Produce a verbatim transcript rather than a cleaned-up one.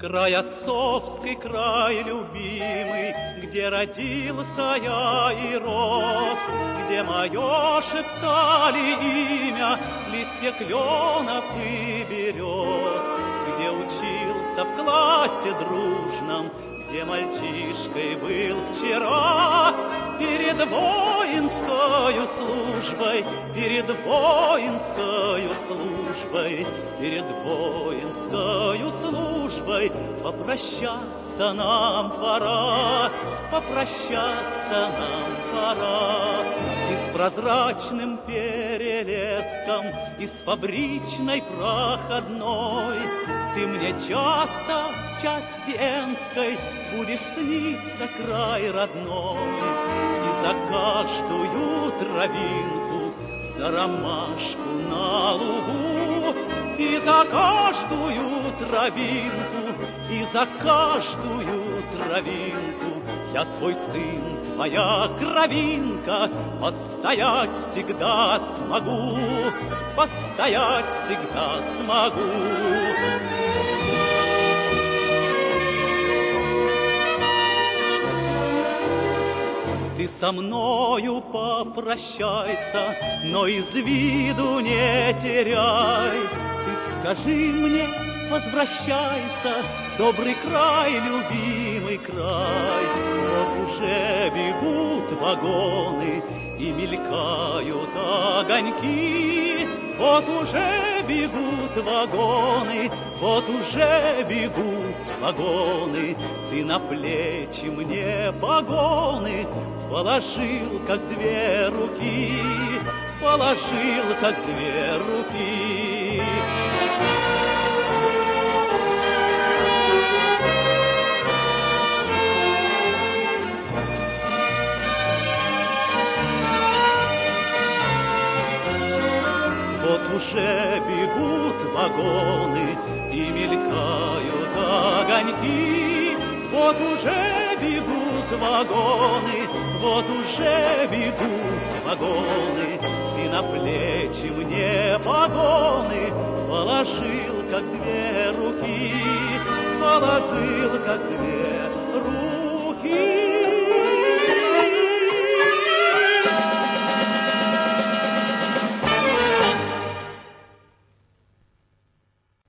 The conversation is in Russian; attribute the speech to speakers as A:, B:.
A: Край отцовский, край любимый, где родился я и рос, где мое шептали имя листья кленов и берез, где учился в классе дружном, где мальчишкой был вчера, перед воинскою службой, перед воинскою службой, перед воинскою службой попрощаться нам пора, попрощаться нам пора. И с прозрачным перелеском, и с фабричной проходной ты мне часто в части Энской будешь сниться край родной. И за каждую травинку, за ромашку на лугу, и за каждую травинку, и за каждую травинку я твой сын, твоя кровинка, постоять всегда смогу, постоять всегда смогу. Ты со мною попрощайся, но из виду не теряй. Ты скажи мне, возвращайся, добрый край, любимый край. Вот уже бегут вагоны и мелькают огоньки. Вот уже бегут вагоны, вот уже бегут вагоны. Ты на плечи мне погоны положил, как две руки, положил, как две руки. Вот уже бегут вагоны и мелькают огоньки. Вот уже бегут вагоны, вот уже бегут вагоны. Ты на плечи мне погоны положил, как две руки, положил, как две